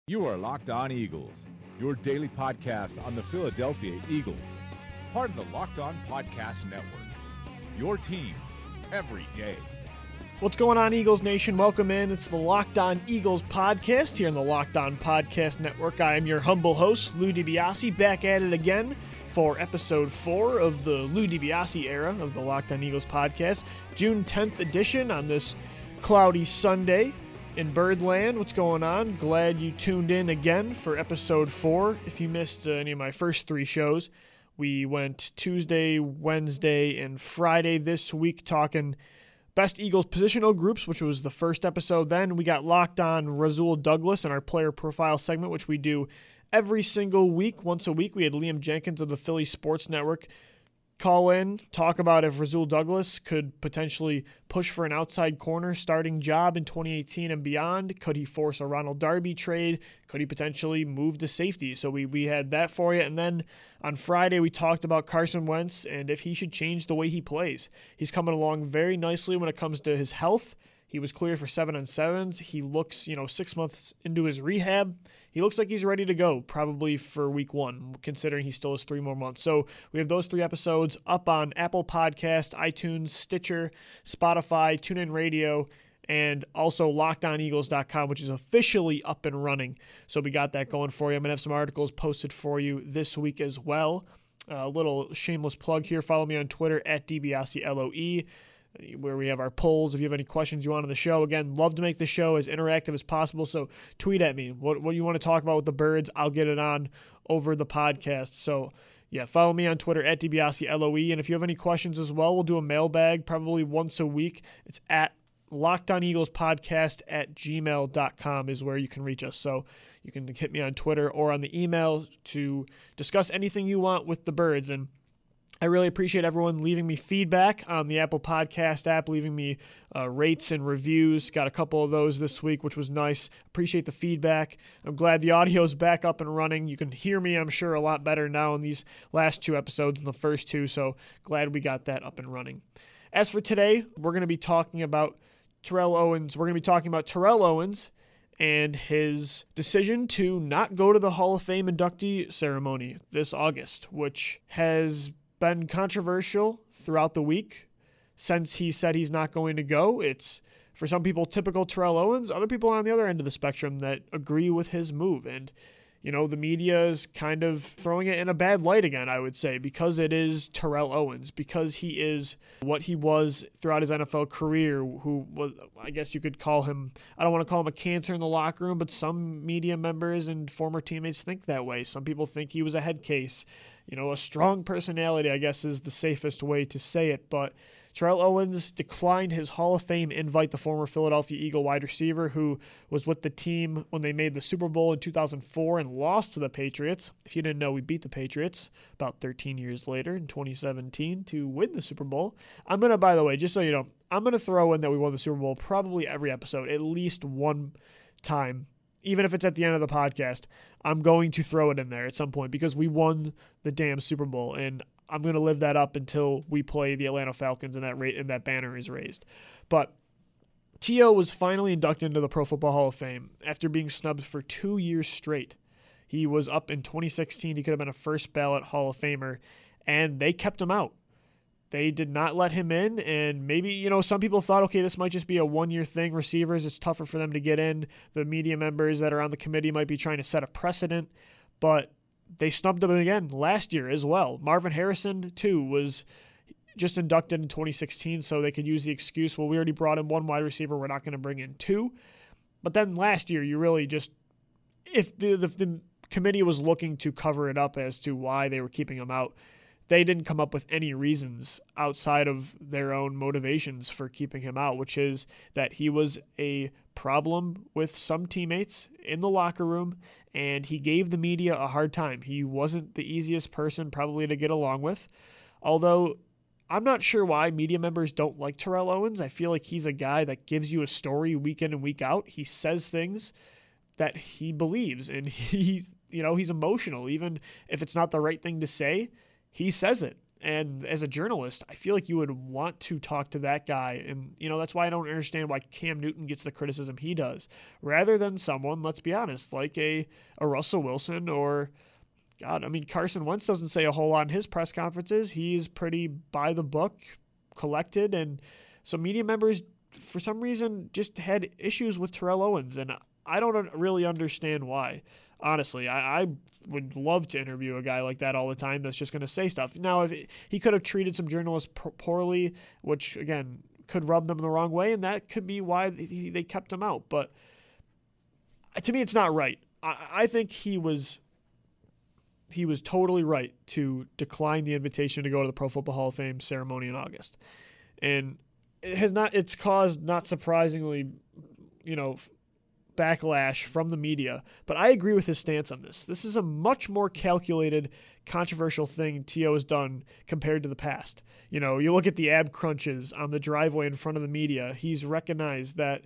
You are Locked On Eagles, your daily podcast on the Philadelphia Eagles, part of the Locked On Podcast Network, your team every day. What's going on, Eagles Nation? Welcome in. It's the Locked On Eagles podcast here on the Locked On Podcast Network. I am your humble host, Lou DiBiase, back at it again for episode 4 of the Lou DiBiase era of the Locked On Eagles podcast, June 10th edition on this cloudy Sunday in Birdland. What's going on? Glad you tuned in again for episode 4. If you missed any of my first 3 shows, we went Tuesday, Wednesday, and Friday this week talking Best Eagles Positional Groups, which was the first episode. Then we got Locked On Rasul Douglas in our player profile segment, which we do every single week. Once a week, we had Liam Jenkins of the Philly Sports Network call in, talk about if Rasul Douglas could potentially push for an outside corner starting job in 2018 and beyond. Could he force a Ronald Darby trade? Could he potentially move to safety? So we had that for you. And then on Friday, we talked about Carson Wentz and if he should change the way he plays. He's coming along very nicely when it comes to his health. He was cleared for 7-on-7s. He looks, 6 months into his rehab. He looks like he's ready to go, probably for week 1, considering he still has 3 more months. So we have those 3 episodes up on Apple Podcast, iTunes, Stitcher, Spotify, TuneIn Radio, and also LockedOnEagles.com, which is officially up and running. So we got that going for you. I'm going to have some articles posted for you this week as well. A little shameless plug here. Follow me on Twitter at DiBiaseLOE, where we have our polls. If you have any questions you want on the show, again, love to make the show as interactive as possible, so tweet at me. What do you want to talk about with the Birds? I'll get it on over the podcast. So, yeah, follow me on Twitter at DiBiaseLOE, and if you have any questions as well, we'll do a mailbag probably once a week. It's at LockedOnEaglesPodcast@gmail.com is where you can reach us. So you can hit me on Twitter or on the email to discuss anything you want with the Birds. And I really appreciate everyone leaving me feedback on the Apple Podcast app, leaving me rates and reviews. Got a couple of those this week, which was nice. Appreciate the feedback. I'm glad the audio's back up and running. You can hear me, I'm sure, a lot better now in these last 2 episodes than the first 2, so glad we got that up and running. As for today, we're going to be talking about Terrell Owens. We're going to be talking about Terrell Owens and his decision to not go to the Hall of Fame inductee ceremony this August, which has been controversial throughout the week since he said he's not going to go. It's, for some people, typical Terrell Owens. Other people on the other end of the spectrum that agree with his move. And, the media is kind of throwing it in a bad light again, I would say, because it is Terrell Owens, because he is what he was throughout his NFL career, who was, I guess you could call him, I don't want to call him a cancer in the locker room, but some media members and former teammates think that way. Some people think he was a head case. A strong personality, I guess, is the safest way to say it. But Terrell Owens declined his Hall of Fame invite, the former Philadelphia Eagle wide receiver who was with the team when they made the Super Bowl in 2004 and lost to the Patriots. If you didn't know, we beat the Patriots about 13 years later in 2017 to win the Super Bowl. By the way, just so you know, I'm going to throw in that we won the Super Bowl probably every episode, at least one time. Even if it's at the end of the podcast, I'm going to throw it in there at some point because we won the damn Super Bowl, and I'm going to live that up until we play the Atlanta Falcons and that banner is raised. But T.O. was finally inducted into the Pro Football Hall of Fame after being snubbed for 2 years straight. He was up in 2016. He could have been a first ballot Hall of Famer, and they kept him out. They did not let him in, and maybe, some people thought, okay, this might just be a 1-year thing. Receivers, it's tougher for them to get in. The media members that are on the committee might be trying to set a precedent, but they snubbed him again last year as well. Marvin Harrison, too, was just inducted in 2016, so they could use the excuse, well, we already brought in 1 wide receiver, we're not going to bring in 2. But then last year, you really just, if the committee was looking to cover it up as to why they were keeping him out, they didn't come up with any reasons outside of their own motivations for keeping him out, which is that he was a problem with some teammates in the locker room, and he gave the media a hard time. He wasn't the easiest person probably to get along with, although I'm not sure why media members don't like Terrell Owens. I feel like he's a guy that gives you a story week in and week out. He says things that he believes, and he's emotional. Even if it's not the right thing to say, he says it. And as a journalist, I feel like you would want to talk to that guy. And, that's why I don't understand why Cam Newton gets the criticism he does, rather than someone, let's be honest, like a Russell Wilson or, Carson Wentz doesn't say a whole lot in his press conferences. He's pretty by the book, collected. And so media members, for some reason, just had issues with Terrell Owens. And I don't really understand why. Honestly, I would love to interview a guy like that all the time that's just going to say stuff. Now, if he could have treated some journalists poorly, which, again, could rub them the wrong way, and that could be why they kept him out. But to me, it's not right. I think he was totally right to decline the invitation to go to the Pro Football Hall of Fame ceremony in August. And it's caused, not surprisingly, backlash from the media, but I agree with his stance on this. This is a much more calculated, controversial thing T.O. has done compared to the past. You look at the ab crunches on the driveway in front of the media. He's recognized that,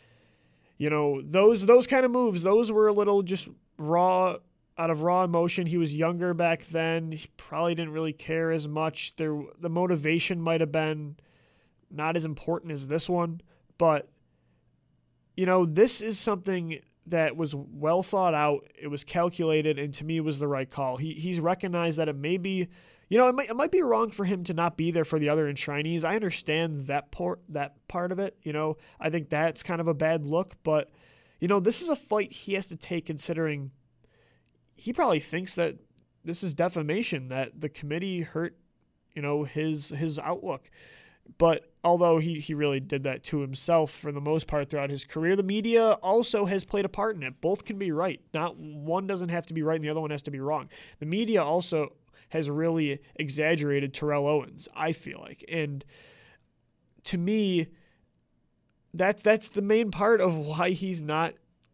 those kind of moves, those were a little just out of raw emotion. He was younger back then. He probably didn't really care as much. The motivation might have been not as important as this one, but this is something that was well thought out. It was calculated, and to me was the right call. He's recognized that it may be, it might be wrong for him to not be there for the other enshrinees. I understand that part of it. I think that's kind of a bad look, but this is a fight he has to take, considering he probably thinks that this is defamation, that the committee hurt, his outlook. But although he really did that to himself for the most part throughout his career, the media also has played a part in it. Both can be right. Not one doesn't have to be right and the other one has to be wrong. The media also has really exaggerated Terrell Owens, I feel like. And to me, that's the main part of why he's not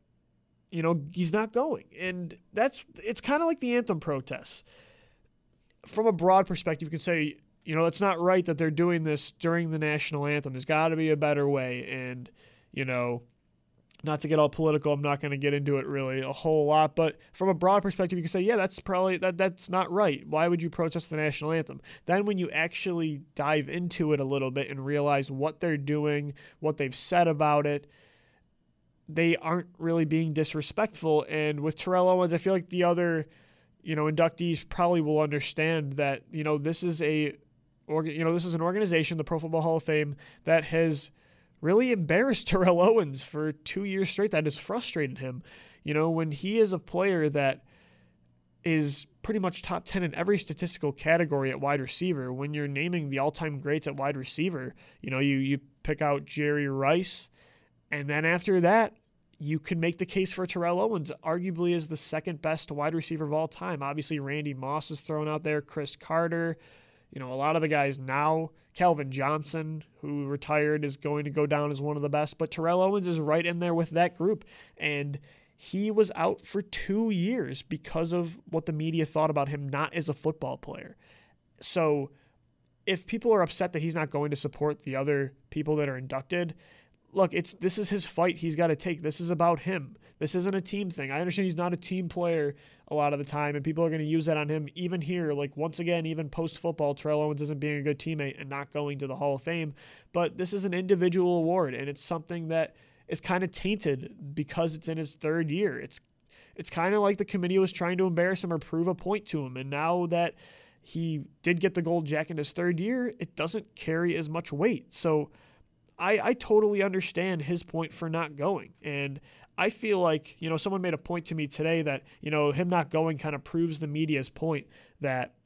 going. And it's kind of like the anthem protests. From a broad perspective, you can say, it's not right that they're doing this during the national anthem. There's got to be a better way. And, not to get all political, I'm not going to get into it really a whole lot. But from a broad perspective, you can say, yeah, that's not right. Why would you protest the national anthem? Then when you actually dive into it a little bit and realize what they're doing, what they've said about it, they aren't really being disrespectful. And with Terrell Owens, I feel like the other, inductees probably will understand that, this is this is an organization, the Pro Football Hall of Fame, that has really embarrassed Terrell Owens for 2 years straight. That has frustrated him. When he is a player that is pretty much top 10 in every statistical category at wide receiver, when you're naming the all-time greats at wide receiver, you pick out Jerry Rice, and then after that, you can make the case for Terrell Owens, arguably as the second best wide receiver of all time. Obviously, Randy Moss is thrown out there, Chris Carter, a lot of the guys now, Calvin Johnson, who retired, is going to go down as one of the best, but Terrell Owens is right in there with that group. And he was out for 2 years because of what the media thought about him, not as a football player. So if people are upset that he's not going to support the other people that are inducted, look, this is his fight he's got to take. This is about him. This isn't a team thing. I understand he's not a team player a lot of the time, and people are going to use that on him even here. Like, once again, even post-football, Terrell Owens isn't being a good teammate and not going to the Hall of Fame. But this is an individual award, and it's something that is kind of tainted because it's in his third year. It's kind of like the committee was trying to embarrass him or prove a point to him, and now that he did get the gold jacket in his third year, it doesn't carry as much weight. So I totally understand his point for not going. And I feel like, someone made a point to me today that, him not going kind of proves the media's point that,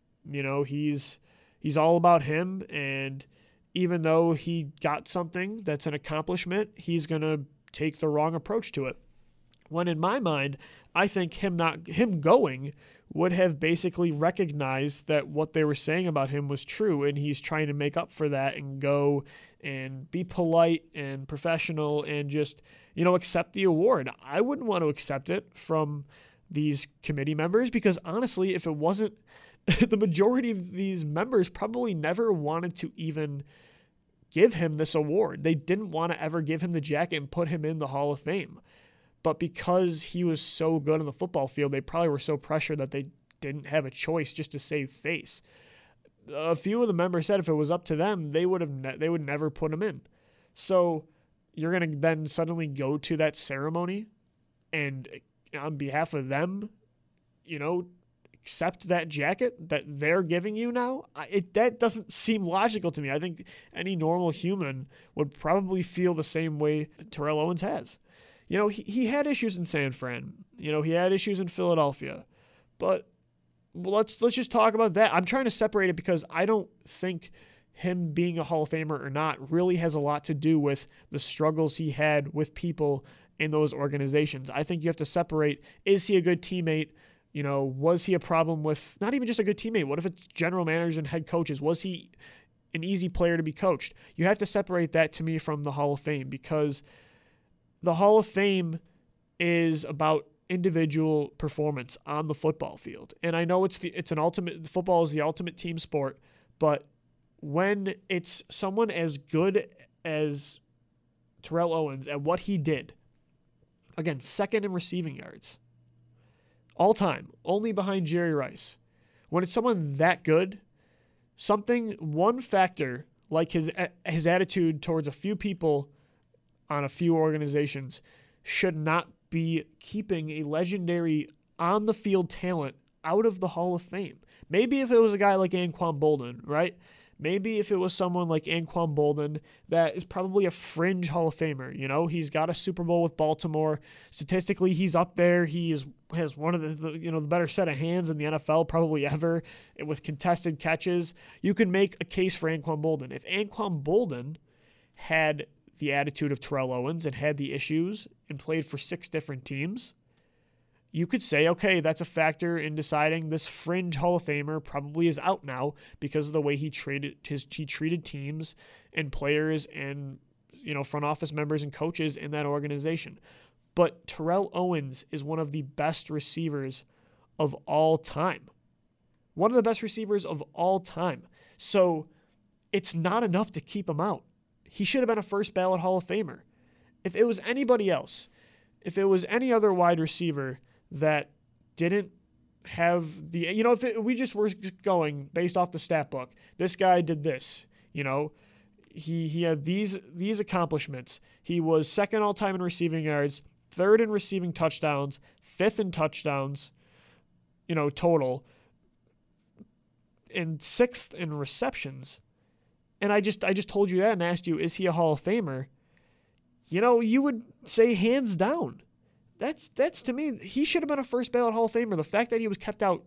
he's all about him. And even though he got something that's an accomplishment, he's going to take the wrong approach to it. When in my mind, I think him going would have basically recognized that what they were saying about him was true, and he's trying to make up for that and go and be polite and professional and just, accept the award. I wouldn't want to accept it from these committee members because honestly, if it wasn't, the majority of these members probably never wanted to even give him this award. They didn't want to ever give him the jacket and put him in the Hall of Fame. But because he was so good on the football field, they probably were so pressured that they didn't have a choice just to save face. a few of the members said if it was up to them, they would never put him in. So you're going to then suddenly go to that ceremony and on behalf of them, accept that jacket that they're giving you now? That doesn't seem logical to me. I think any normal human would probably feel the same way Terrell Owens has. He had issues in San Fran. He had issues in Philadelphia. But let's just talk about that. I'm trying to separate it because I don't think him being a Hall of Famer or not really has a lot to do with the struggles he had with people in those organizations. I think you have to separate, is he a good teammate? Was he a problem with not even just a good teammate? What if it's general managers and head coaches? Was he an easy player to be coached? You have to separate that to me from the Hall of Fame, because the Hall of Fame is about individual performance on the football field. And I know football is the ultimate team sport, but when it's someone as good as Terrell Owens at what he did, again, second in receiving yards, all time, only behind Jerry Rice. When it's someone that good, one factor like his attitude towards a few people on a few organizations should not be keeping a legendary on-the-field talent out of the Hall of Fame. Maybe if it was a guy like Anquan Boldin, right? Maybe if it was someone like Anquan Boldin that is probably a fringe Hall of Famer. He's got a Super Bowl with Baltimore. Statistically, he's up there. Has one of the better set of hands in the NFL probably ever with contested catches. You can make a case for Anquan Boldin. If Anquan Boldin had the attitude of Terrell Owens and had the issues and played for 6 different teams, you could say, okay, that's a factor in deciding this fringe Hall of Famer probably is out now because of the way he treated teams and players and front office members and coaches in that organization. But Terrell Owens is one of the best receivers of all time. One of the best receivers of all time. So it's not enough to keep him out. He should have been a first ballot Hall of Famer. If it was anybody else, if it was any other wide receiver that didn't have the, we just were going based off the stat book, this guy did this, he had these accomplishments. He was second all time in receiving yards, third in receiving touchdowns, fifth in touchdowns, total, and sixth in receptions. And I just told you that and asked you, is he a Hall of Famer? You would say hands down. That's to me, he should have been a first ballot Hall of Famer. The fact that he was kept out,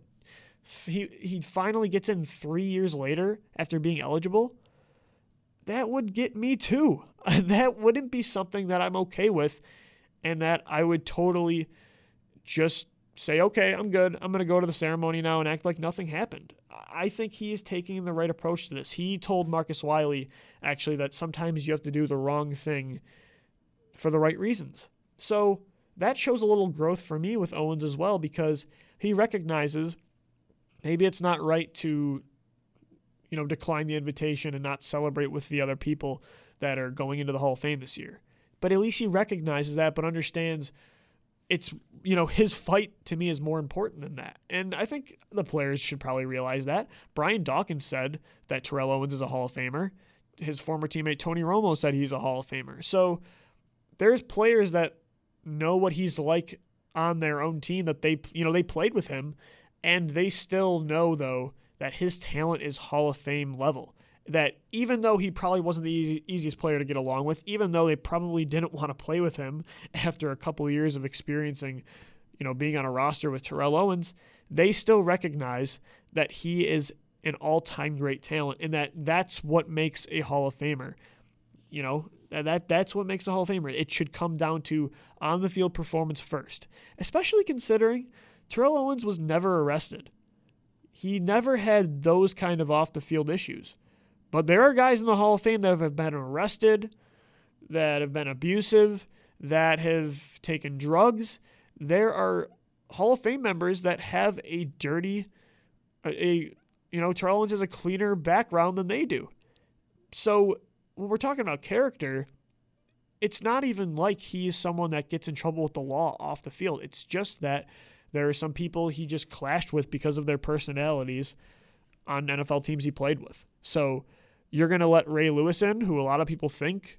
he finally gets in 3 years later after being eligible, that would get me too. That wouldn't be something that I'm okay with, and that I would totally just say, okay, I'm good. I'm going to go to the ceremony now and act like nothing happened. I think he is taking the right approach to this. He told Marcus Wiley, actually, that sometimes you have to do the wrong thing for the right reasons. So that shows a little growth for me with Owens as well, because he recognizes maybe it's not right to, decline the invitation and not celebrate with the other people that are going into the Hall of Fame this year. But at least he recognizes that, but understands it's, his fight to me is more important than that. And I think the players should probably realize that. Brian Dawkins said that Terrell Owens is a Hall of Famer. His former teammate Tony Romo said he's a Hall of Famer. So there's players that know what he's like on their own team, that they played with him, and they still know, though, that his talent is Hall of Fame level. That even though he probably wasn't the easiest player to get along with, even though they probably didn't want to play with him after a couple of years of experiencing, being on a roster with Terrell Owens, they still recognize that he is an all-time great talent, and that's what makes a Hall of Famer. That's what makes a Hall of Famer. It should come down to on-the-field performance first, especially considering Terrell Owens was never arrested. He never had those kind of off-the-field issues. But there are guys in the Hall of Fame that have been arrested, that have been abusive, that have taken drugs. There are Hall of Fame members that have a dirty, Terrell Owens has a cleaner background than they do. So when we're talking about character, it's not even like he is someone that gets in trouble with the law off the field. It's just that there are some people he just clashed with because of their personalities on NFL teams he played with. So you're going to let Ray Lewis in, who a lot of people think,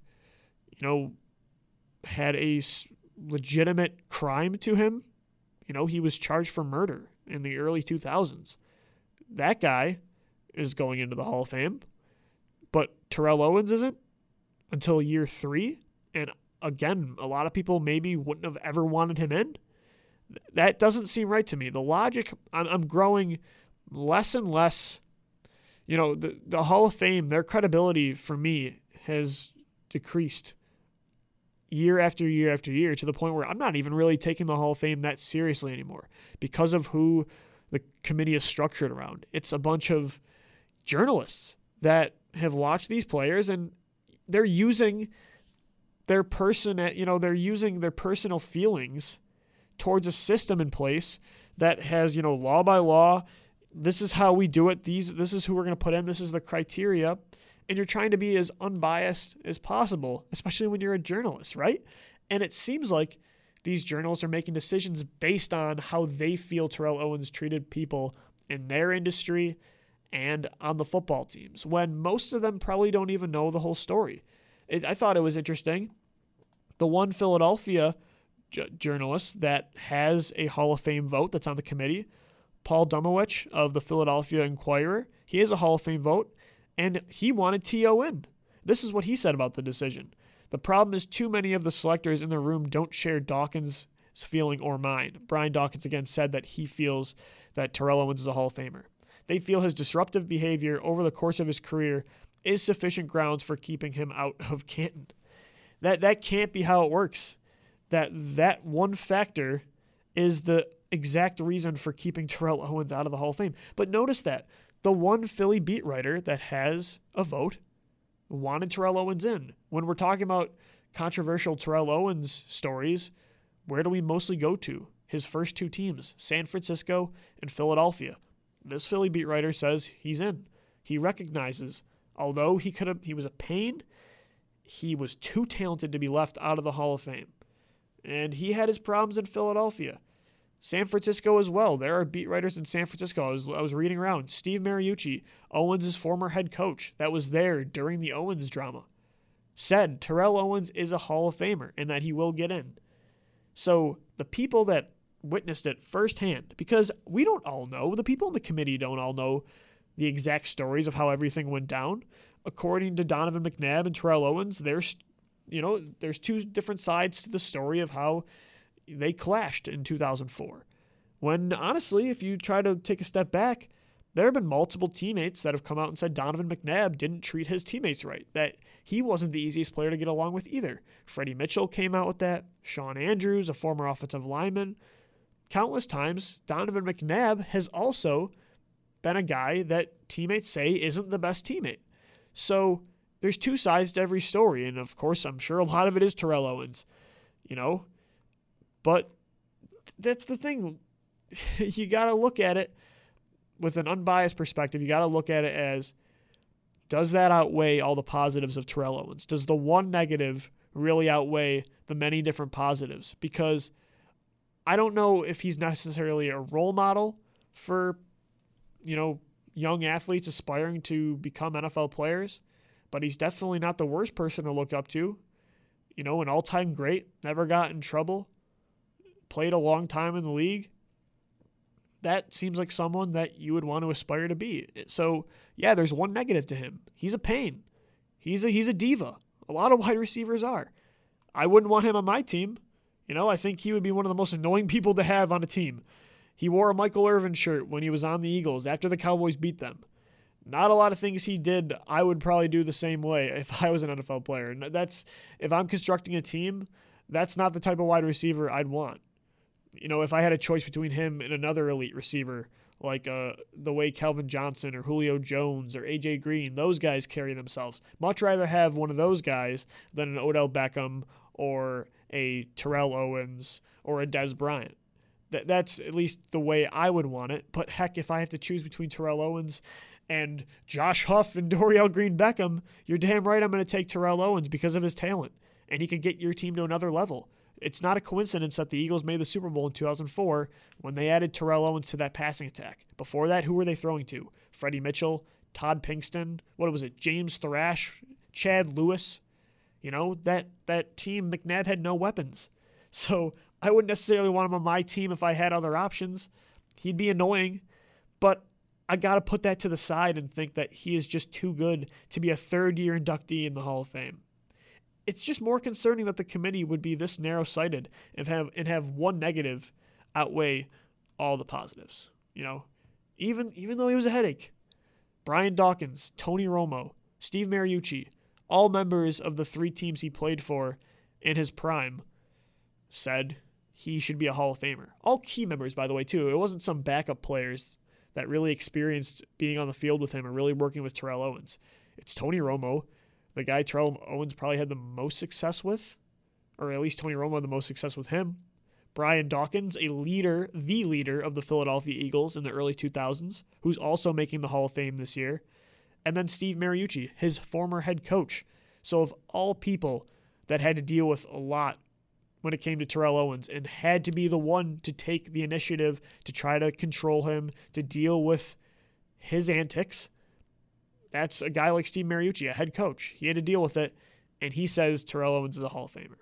had a legitimate crime to him. He was charged for murder in the early 2000s. That guy is going into the Hall of Fame, but Terrell Owens isn't until year 3. And again, a lot of people maybe wouldn't have ever wanted him in. That doesn't seem right to me. The logic, I'm growing less and less. The Hall of Fame, their credibility for me has decreased year after year after year, to the point where I'm not even really taking the Hall of Fame that seriously anymore because of who the committee is structured around. It's a bunch of journalists that have watched these players, and they're using their they're using their personal feelings towards a system in place that has, law by law. This is how we do it. This is who we're going to put in. This is the criteria. And you're trying to be as unbiased as possible, especially when you're a journalist, right? And it seems like these journalists are making decisions based on how they feel Terrell Owens treated people in their industry and on the football teams, when most of them probably don't even know the whole story. I thought it was interesting. The one Philadelphia journalist that has a Hall of Fame vote that's on the committee, Paul Dumowich of the Philadelphia Inquirer, he has a Hall of Fame vote, and he wanted T.O. in. This is what he said about the decision. The problem is too many of the selectors in the room don't share Dawkins' feeling or mine. Brian Dawkins again said that he feels that Terrell Owens is a Hall of Famer. They feel his disruptive behavior over the course of his career is sufficient grounds for keeping him out of Canton. That can't be how it works. That one factor is the exact reason for keeping Terrell Owens out of the Hall of Fame. But notice that the one Philly beat writer that has a vote wanted Terrell Owens in. When we're talking about controversial Terrell Owens stories, where do we mostly go to? His first 2 teams, San Francisco and Philadelphia. This Philly beat writer says he's in. He recognizes, although he was a pain, he was too talented to be left out of the Hall of Fame. And he had his problems in Philadelphia. San Francisco as well. There are beat writers in San Francisco. I was reading around. Steve Mariucci, Owens' former head coach, that was there during the Owens drama, said Terrell Owens is a Hall of Famer and that he will get in. So the people that witnessed it firsthand, because we don't all know, the people in the committee don't all know the exact stories of how everything went down. According to Donovan McNabb and Terrell Owens, there's 2 different sides to the story of how they clashed in 2004. When, honestly, if you try to take a step back, there have been multiple teammates that have come out and said Donovan McNabb didn't treat his teammates right, that he wasn't the easiest player to get along with either. Freddie Mitchell came out with that. Sean Andrews, a former offensive lineman. Countless times, Donovan McNabb has also been a guy that teammates say isn't the best teammate. So there's 2 sides to every story, and of course, I'm sure a lot of it is Terrell Owens, But that's the thing. You got to look at it with an unbiased perspective. You got to look at it as, does that outweigh all the positives of Terrell Owens? Does the one negative really outweigh the many different positives? Because I don't know if he's necessarily a role model for, young athletes aspiring to become NFL players, but he's definitely not the worst person to look up to. An all-time great, never got in trouble, played a long time in the league. That seems like someone that you would want to aspire to be. So, yeah, there's one negative to him. He's a pain. He's a diva. A lot of wide receivers are. I wouldn't want him on my team. I think he would be one of the most annoying people to have on a team. He wore a Michael Irvin shirt when he was on the Eagles after the Cowboys beat them. Not a lot of things he did I would probably do the same way if I was an NFL player. And if I'm constructing a team, that's not the type of wide receiver I'd want. If I had a choice between him and another elite receiver, like the way Calvin Johnson or Julio Jones or A.J. Green, those guys carry themselves. Much rather have one of those guys than an Odell Beckham or a Terrell Owens or a Dez Bryant. That's at least the way I would want it. But heck, if I have to choose between Terrell Owens and Josh Huff and Dorial Green Beckham, you're damn right I'm going to take Terrell Owens because of his talent. And he could get your team to another level. It's not a coincidence that the Eagles made the Super Bowl in 2004 when they added Terrell Owens to that passing attack. Before that, who were they throwing to? Freddie Mitchell, Todd Pinkston, what was it, James Thrash, Chad Lewis? That team, McNabb had no weapons. So I wouldn't necessarily want him on my team if I had other options. He'd be annoying, but I got to put that to the side and think that he is just too good to be a third-year inductee in the Hall of Fame. It's just more concerning that the committee would be this narrow-sighted and have one negative outweigh all the positives. Even though he was a headache. Brian Dawkins, Tony Romo, Steve Mariucci, all members of the 3 teams he played for in his prime, said he should be a Hall of Famer. All key members, by the way, too. It wasn't some backup players that really experienced being on the field with him or really working with Terrell Owens. It's Tony Romo, the guy Terrell Owens probably had the most success with, or at least Tony Romo had the most success with him. Brian Dawkins, the leader of the Philadelphia Eagles in the early 2000s, who's also making the Hall of Fame this year. And then Steve Mariucci, his former head coach. So of all people that had to deal with a lot when it came to Terrell Owens and had to be the one to take the initiative to try to control him, to deal with his antics, that's a guy like Steve Mariucci, a head coach. He had to deal with it, and he says Terrell Owens is a Hall of Famer.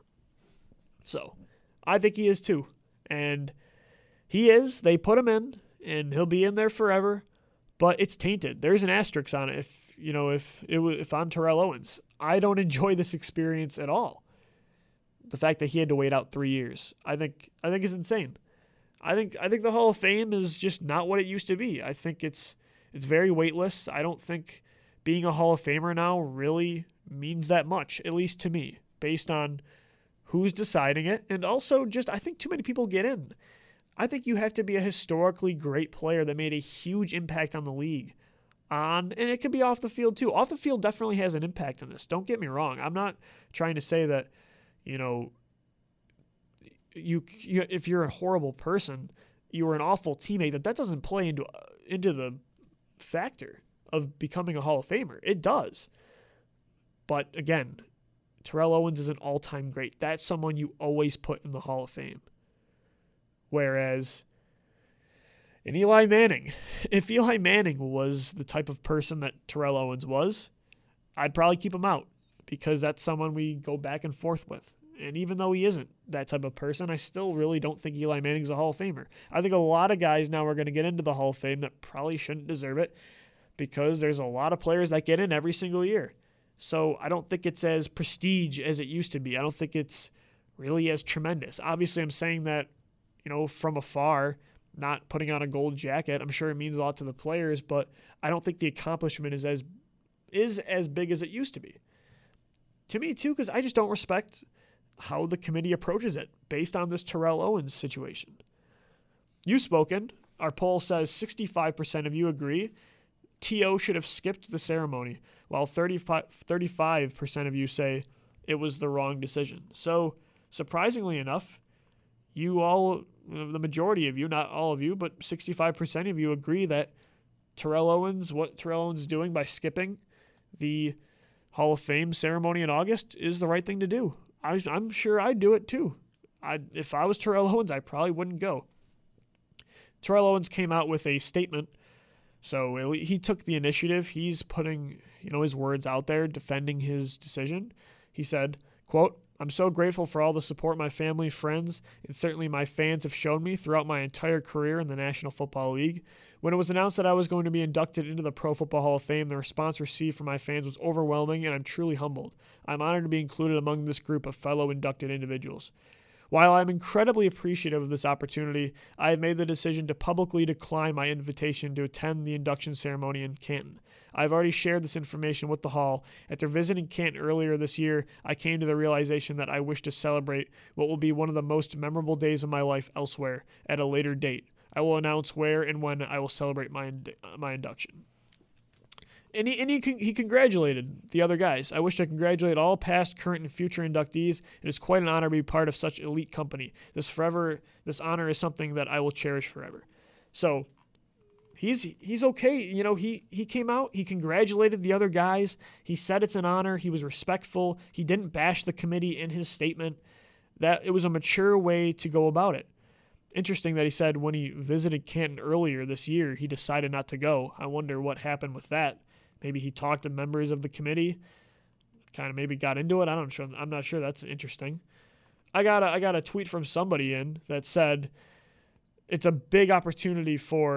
So I think he is too. And he is. They put him in, and he'll be in there forever. But it's tainted. There's an asterisk on it. If I'm Terrell Owens, I don't enjoy this experience at all. The fact that he had to wait out 3 years, I think is insane. I think the Hall of Fame is just not what it used to be. I think it's very weightless. I don't think being a Hall of Famer now really means that much, at least to me, based on who's deciding it, and also just I think too many people get in. I think you have to be a historically great player that made a huge impact on the league. And it could be off the field too. Off the field definitely has an impact on this. Don't get me wrong. I'm not trying to say that, if you're a horrible person, you were an awful teammate, that doesn't play into the factor of becoming a Hall of Famer. It does. But again, Terrell Owens is an all-time great. That's someone you always put in the Hall of Fame. Whereas in Eli Manning, if Eli Manning was the type of person that Terrell Owens was, I'd probably keep him out because that's someone we go back and forth with. And even though he isn't that type of person, I still really don't think Eli Manning's a Hall of Famer. I think a lot of guys now are going to get into the Hall of Fame that probably shouldn't deserve it because there's a lot of players that get in every single year. So I don't think it's as prestige as it used to be. I don't think it's really as tremendous. Obviously, I'm saying that, from afar, not putting on a gold jacket. I'm sure it means a lot to the players, but I don't think the accomplishment is as big as it used to be. To me, too, because I just don't respect how the committee approaches it based on this Terrell Owens situation. You've spoken. Our poll says 65% of you agree T.O. should have skipped the ceremony, while 35% of you say it was the wrong decision. So, surprisingly enough, the majority of you, not all of you, but 65% of you agree that what Terrell Owens is doing by skipping the Hall of Fame ceremony in August is the right thing to do. I'm sure I'd do it too. If I was Terrell Owens, I probably wouldn't go. Terrell Owens came out with a statement, so he took the initiative. He's putting his words out there, defending his decision. He said, quote, "I'm so grateful for all the support my family, friends, and certainly my fans have shown me throughout my entire career in the National Football League. When it was announced that I was going to be inducted into the Pro Football Hall of Fame, the response received from my fans was overwhelming, and I'm truly humbled. I'm honored to be included among this group of fellow inducted individuals. While I'm incredibly appreciative of this opportunity, I have made the decision to publicly decline my invitation to attend the induction ceremony in Canton. I've already shared this information with the Hall. After visiting Canton earlier this year, I came to the realization that I wish to celebrate what will be one of the most memorable days of my life elsewhere at a later date. I will announce where and when I will celebrate my induction." And he congratulated the other guys. "I wish to congratulate all past, current, and future inductees. It is quite an honor to be part of such elite company. This honor is something that I will cherish forever." So he's okay. He came out, he congratulated the other guys. He said it's an honor. He was respectful. He didn't bash the committee in his statement. That it was a mature way to go about it. Interesting that he said when he visited Canton earlier this year, he decided not to go. I wonder what happened with that. Maybe he talked to members of the committee, kind of maybe got into it. I'm not sure. That's interesting. I got a tweet from somebody in that said it's a big opportunity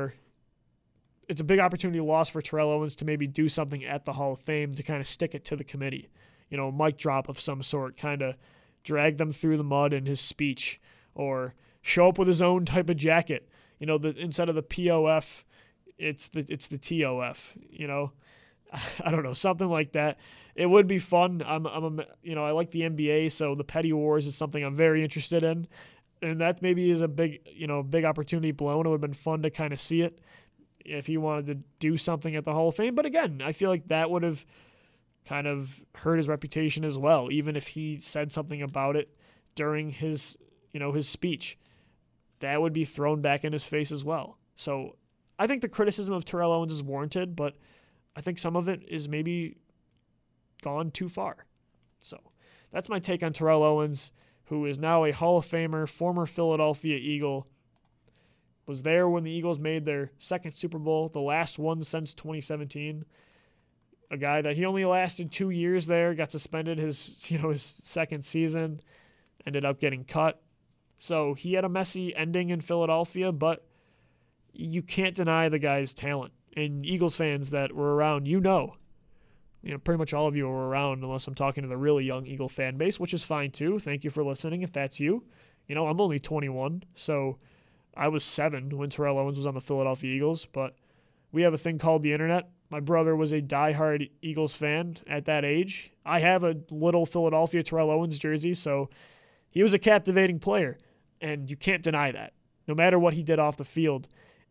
loss for Terrell Owens to maybe do something at the Hall of Fame to kind of stick it to the committee. Mic drop of some sort, kind of drag them through the mud in his speech, or show up with his own type of jacket. Instead of the POF, it's the TOF. I don't know, something like that. It would be fun. I like the NBA, so the Petty Wars is something I'm very interested in, and that maybe is a big opportunity blown. It would have been fun to kind of see it if he wanted to do something at the Hall of Fame. But again, I feel like that would have kind of hurt his reputation as well, even if he said something about it during his speech. That would be thrown back in his face as well. So I think the criticism of Terrell Owens is warranted, but I think some of it is maybe gone too far. So that's my take on Terrell Owens, who is now a Hall of Famer, former Philadelphia Eagle, was there when the Eagles made their second Super Bowl, the last one since 2017. A guy that he only lasted 2 years there, got suspended his second season, ended up getting cut. So he had a messy ending in Philadelphia, but you can't deny the guy's talent. And Eagles fans that were around, pretty much all of you were around, unless I'm talking to the really young Eagle fan base, which is fine too. Thank you for listening if that's you. I'm only 21, so I was 7 when Terrell Owens was on the Philadelphia Eagles, but we have a thing called the internet. My brother was a diehard Eagles fan at that age. I have a little Philadelphia Terrell Owens jersey, so he was a captivating player, and you can't deny that. No matter what he did off the field,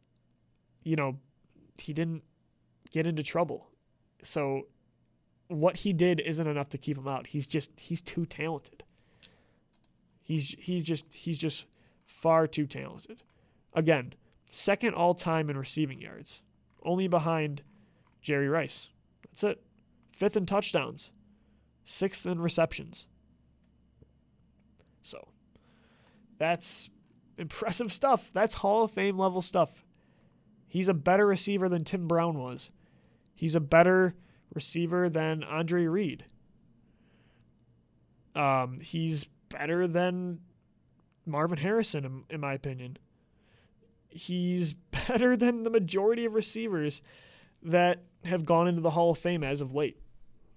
he didn't get into trouble. So what he did isn't enough to keep him out. He's too talented. He's just far too talented. Again, second all-time in receiving yards, only behind Jerry Rice. That's it. 5th in touchdowns, 6th in receptions. So that's impressive stuff. That's Hall of Fame level stuff. He's a better receiver than Tim Brown was. He's a better receiver than Andre Reed. He's better than Marvin Harrison, in my opinion. He's better than the majority of receivers that have gone into the Hall of Fame as of late.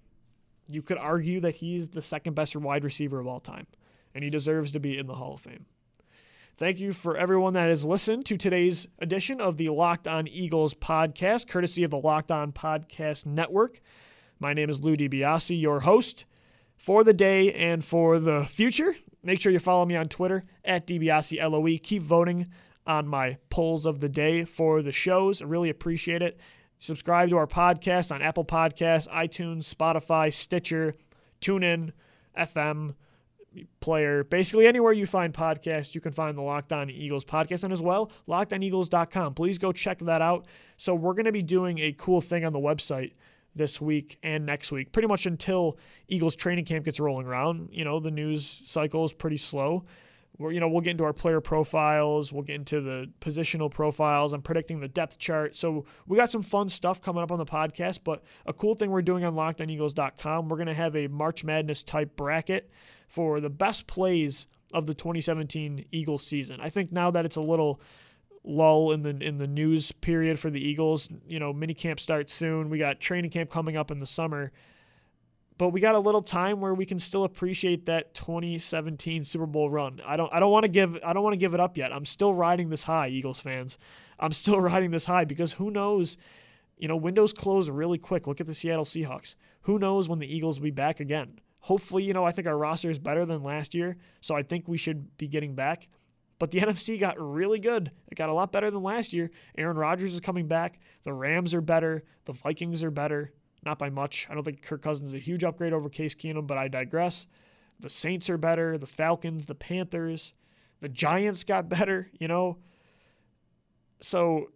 You could argue that he's the second best wide receiver of all time, and he deserves to be in the Hall of Fame. Thank you for everyone that has listened to today's edition of the Locked On Eagles podcast, courtesy of the Locked On Podcast Network. My name is Lou DiBiase, your host for the day and for the future. Make sure you follow me on Twitter at DiBiaseLOE. Keep voting on my polls of the day for the shows. I really appreciate it. Subscribe to our podcast on Apple Podcasts, iTunes, Spotify, Stitcher, TuneIn, FM, Player. Basically anywhere you find podcasts, you can find the Locked On Eagles podcast, and as well, LockedOnEagles.com. Please go check that out. So we're going to be doing a cool thing on the website this week and next week, pretty much until Eagles training camp gets rolling around. The news cycle is pretty slow. We'll get into our player profiles. We'll get into the positional profiles. I'm predicting the depth chart. So we got some fun stuff coming up on the podcast, but a cool thing we're doing on LockedOnEagles.com, we're going to have a March Madness type bracket for the best plays of the 2017 Eagles season. I think now that it's a little lull in the news period for the Eagles, mini camp starts soon. We got training camp coming up in the summer. But we got a little time where we can still appreciate that 2017 Super Bowl run. I don't want to give it up yet. I'm still riding this high, Eagles fans. I'm still riding this high because who knows? Windows close really quick. Look at the Seattle Seahawks. Who knows when the Eagles will be back again? Hopefully, I think our roster is better than last year, so I think we should be getting back. But the NFC got really good. It got a lot better than last year. Aaron Rodgers is coming back. The Rams are better. The Vikings are better. Not by much. I don't think Kirk Cousins is a huge upgrade over Case Keenum, but I digress. The Saints are better. The Falcons, the Panthers, the Giants got better, So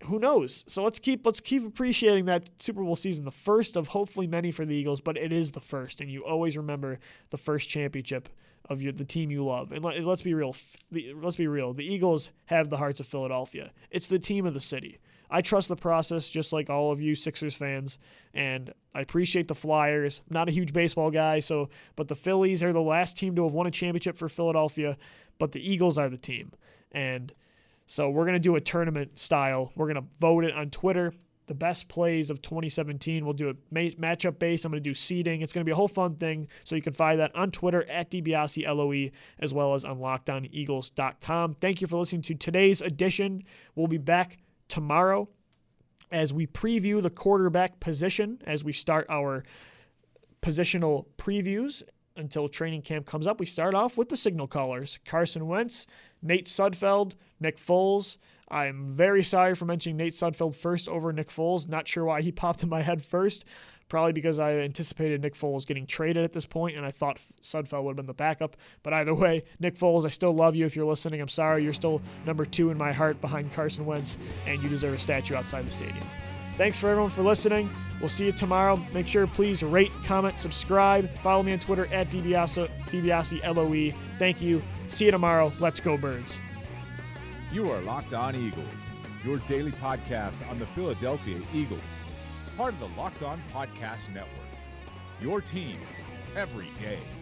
who knows? So let's keep appreciating that Super Bowl season, the first of hopefully many for the Eagles, but it is the first, and you always remember the first championship of the team you love. And let's be real. The Eagles have the hearts of Philadelphia. It's the team of the city. I trust the process just like all of you Sixers fans, and I appreciate the Flyers. I'm not a huge baseball guy, but the Phillies are the last team to have won a championship for Philadelphia, but the Eagles are the team. And so we're going to do a tournament style. We're going to vote it on Twitter. The best plays of 2017. We'll do it matchup based. I'm going to do seeding. It's going to be a whole fun thing. So you can find that on Twitter at DiBiaseLOE as well as on LockedOnEagles.com. Thank you for listening to today's edition. We'll be back tomorrow as we preview the quarterback position as we start our positional previews until training camp comes up. We start off with the signal callers: Carson Wentz, Nate Sudfeld, Nick Foles. I'm very sorry for mentioning Nate Sudfeld first over Nick Foles. Not sure why he popped in my head first. Probably because I anticipated Nick Foles getting traded at this point, and I thought Sudfeld would have been the backup. But either way, Nick Foles, I still love you if you're listening. I'm sorry, you're still number 2 in my heart behind Carson Wentz, and you deserve a statue outside the stadium. Thanks for everyone for listening. We'll see you tomorrow. Make sure, please, rate, comment, subscribe. Follow me on Twitter at DiBiaseLOE. Thank you. See you tomorrow. Let's go, Birds. You are Locked On Eagles, your daily podcast on the Philadelphia Eagles, part of the Locked On Podcast Network, your team every day.